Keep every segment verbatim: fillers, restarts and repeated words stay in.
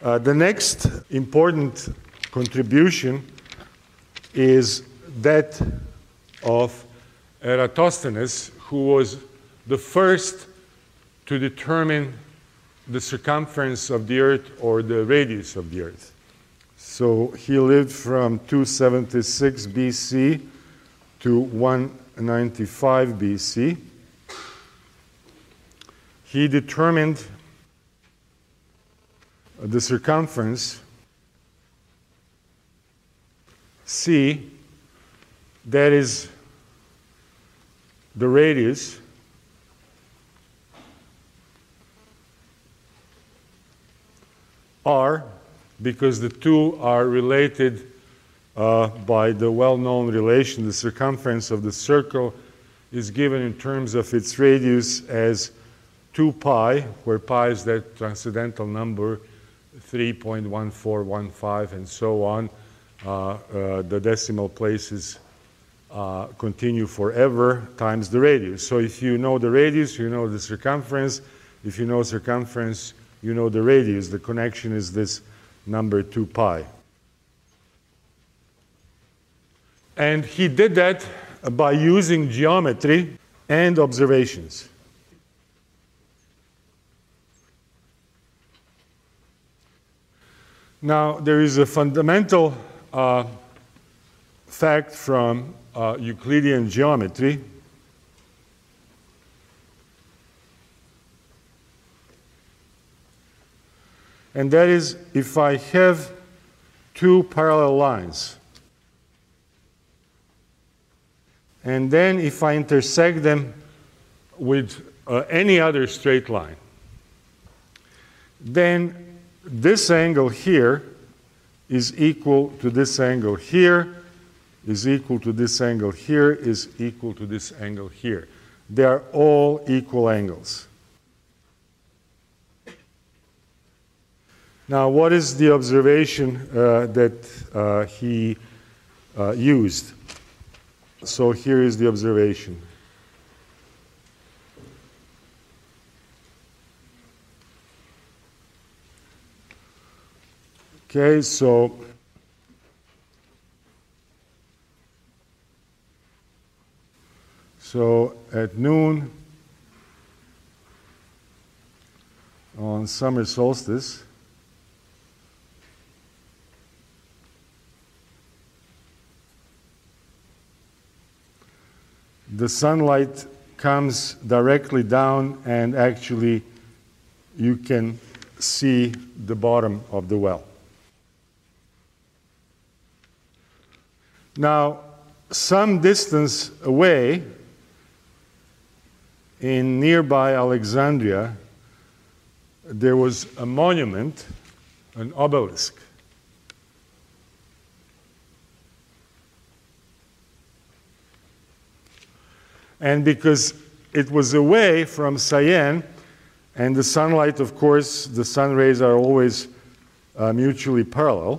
Uh, the next important contribution is that of Eratosthenes, who was the first to determine the circumference of the Earth or the radius of the Earth. So he lived from two seventy-six B C to one ninety-five B C. He determined the circumference C, that is the radius R, because the two are related uh, by the well-known relation. The circumference of the circle is given in terms of its radius as two pi, where pi is that transcendental number, three point one four one five, and so on. Uh, uh, the decimal places uh, continue forever times the radius. So if you know the radius, you know the circumference. If you know circumference, you know the radius. The connection is this number two pi. And he did that by using geometry and observations. Now, there is a fundamental uh, fact from uh, Euclidean geometry and that is, if I have two parallel lines, and then if I intersect them with uh, any other straight line, then this angle here is equal to this angle here, is equal to this angle here, is equal to this angle here. They are all equal angles. Now, what is the observation uh, that uh, he uh, used? So here is the observation. Okay, so so at noon on summer solstice, the sunlight comes directly down, and actually you can see the bottom of the well. Now, some distance away, in nearby Alexandria, there was a monument, an obelisk. And because it was away from Syene, and the sunlight, of course, the sun rays are always uh, mutually parallel,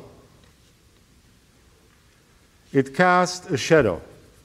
it cast a shadow.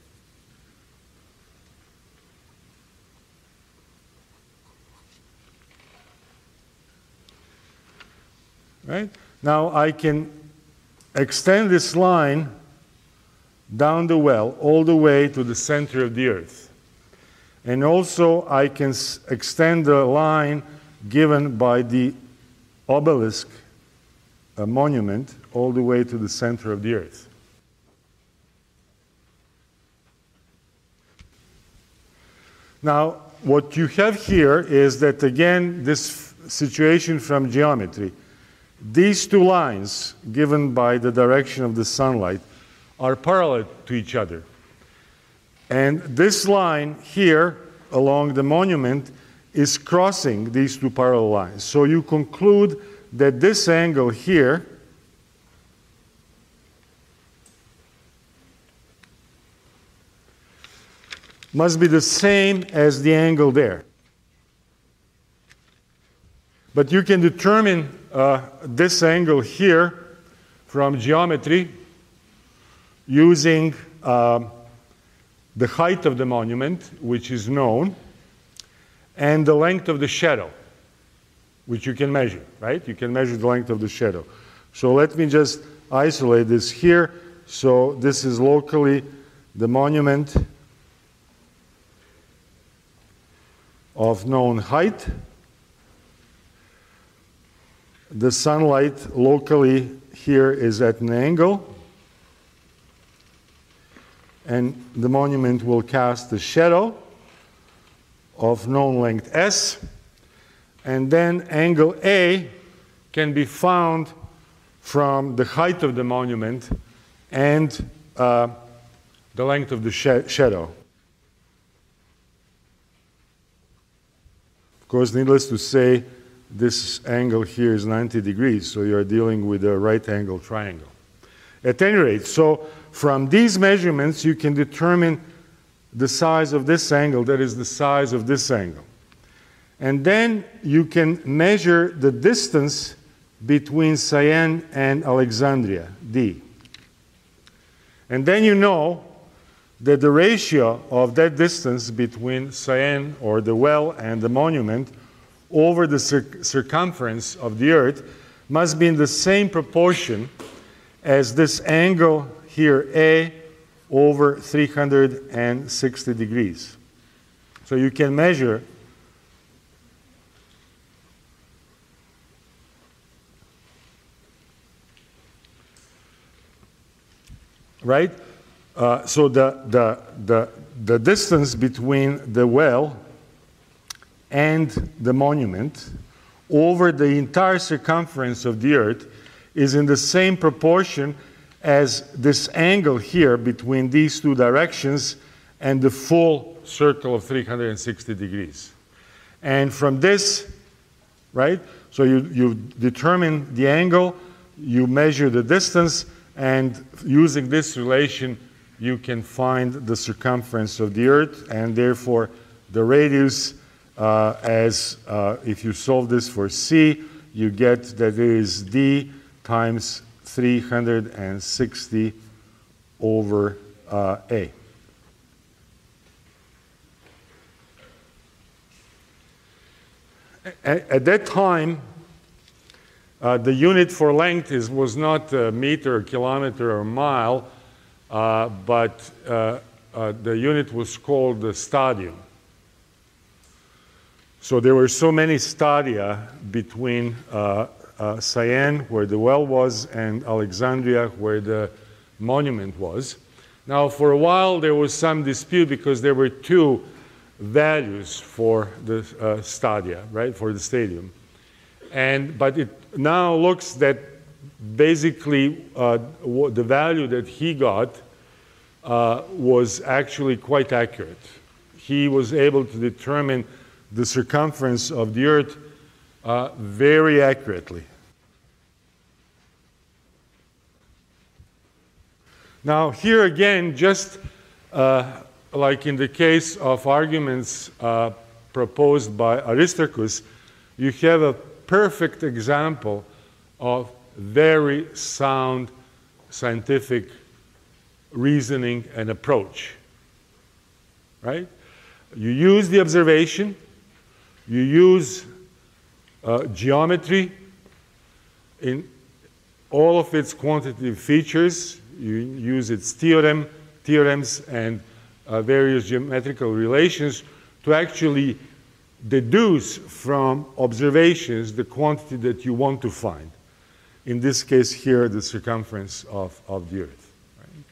Right? Now I can extend this line down the well all the way to the center of the earth. And also I can s extend the line given by the obelisk, a monument, all the way to the center of the earth. Now, what you have here is that, again, this situation from geometry. These two lines, given by the direction of the sunlight, are parallel to each other. And this line here, along the monument, is crossing these two parallel lines. So you conclude that this angle here must be the same as the angle there. But you can determine uh, this angle here from geometry using uh, the height of the monument, which is known, and the length of the shadow, which you can measure, right? You can measure the length of the shadow. So let me just isolate this here. So this is locally the monument of known height. The sunlight locally here is at an angle, and the monument will cast a shadow of known length S, and then angle A can be found from the height of the monument and uh, the length of the sh shadow. Of course, needless to say, this angle here is ninety degrees, so you're dealing with a right angle triangle. At any rate, so from these measurements, you can determine the size of this angle, that is the size of this angle. And then you can measure the distance between Syene and Alexandria, D. And then you know that the ratio of that distance between Syene, or the well, and the monument over the cir circumference of the Earth must be in the same proportion as this angle here, A, over three hundred sixty degrees. So you can measure right? Uh, so the, the, the, the distance between the well and the monument over the entire circumference of the Earth is in the same proportion as this angle here between these two directions and the full circle of three hundred sixty degrees. And from this, right, so you, you determine the angle, you measure the distance, and using this relation, you can find the circumference of the Earth, and therefore the radius, uh, as uh, if you solve this for C, you get that it is D times three hundred sixty over uh, A. At, at that time, uh, the unit for length is, was not a meter, a kilometer, or a mile, uh, but uh, uh, the unit was called the stadium. So there were so many stadia between uh, uh, Syene, where the well was, and Alexandria, where the monument was. Now, for a while, there was some dispute because there were two values for the uh, stadia, right, for the stadium. And, but it now looks that basically uh, the value that he got uh, was actually quite accurate. He was able to determine the circumference of the Earth uh, very accurately. Now, here again, just uh, like in the case of arguments uh, proposed by Aristarchus, you have a perfect example of very sound scientific reasoning and approach, right? You use the observation, you use uh, geometry in all of its quantitative features, you use its theorem, theorems and uh, various geometrical relations to actually deduce from observations the quantity that you want to find. In this case here, the circumference of, of the Earth. Right?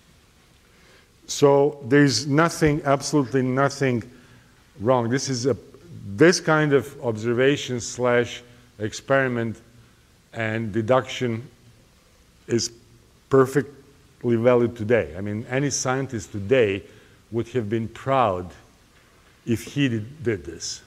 So there's nothing, absolutely nothing wrong. This is a, this kind of observation slash experiment and deduction is perfectly valid today. I mean, any scientist today would have been proud if he did, did this.